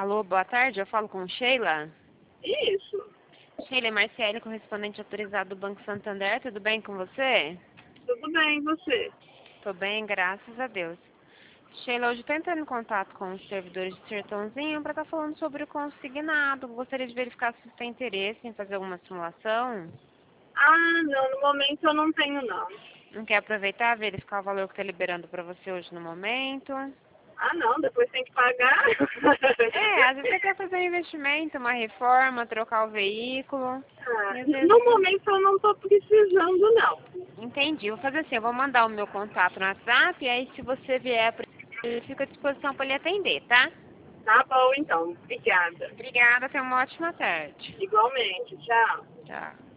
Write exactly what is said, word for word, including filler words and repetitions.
Alô, boa tarde, eu falo com Sheila. Isso, Sheila é Marciele, correspondente autorizado do Banco Santander, tudo bem com você? tudo bem, e você? Tô bem, graças a Deus. Sheila, hoje tô entrando em contato com os servidores de Sertãozinho para estar falando sobre o consignado. Gostaria de verificar se você tem interesse em fazer alguma simulação. Ah, não, no momento eu não tenho não. Não quer aproveitar, verificar o valor que está liberando para você hoje no momento? Ah, não, depois tem que pagar. É, às vezes você quer fazer um investimento, uma reforma, trocar o veículo. Ah, E às vezes... no momento eu não tô precisando não. Entendi. Vou fazer assim, eu vou mandar o meu contato no WhatsApp e aí se você vier, eu fico à disposição para lhe atender, tá? Tá bom então, obrigada. Obrigada, tenha uma ótima tarde. Igualmente, tchau. Tchau.